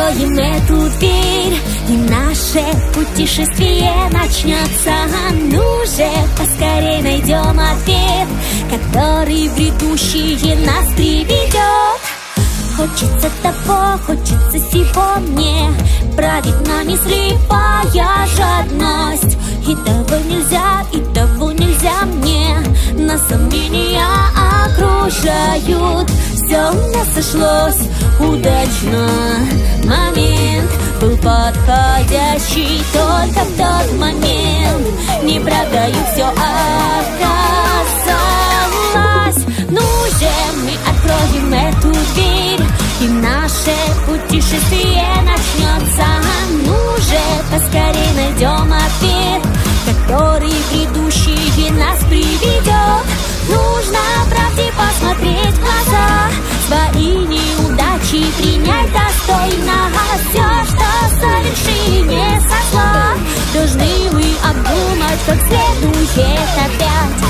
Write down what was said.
откроем эту дверь, и наше путешествие начнется. Ну же, поскорей найдем ответ, который в грядущее нас приведет. Хочется того, хочется сего мне, правит нами слепая жадность. И того нельзя мне, нас сомнения окружают. Все у нас сошлось удачно, момент был подходящий. Только в тот момент неправдою все оказалось. Ну же, мы откроем эту дверь, и наше путешествие начнется. Ну же, поскорей найдем ответ, который в грядущее нас приведет. Нужно правде посмотреть в глаза, свои неудачи принять достойно. Все, что совершили не со зла, должны вы обдумать как следует опять.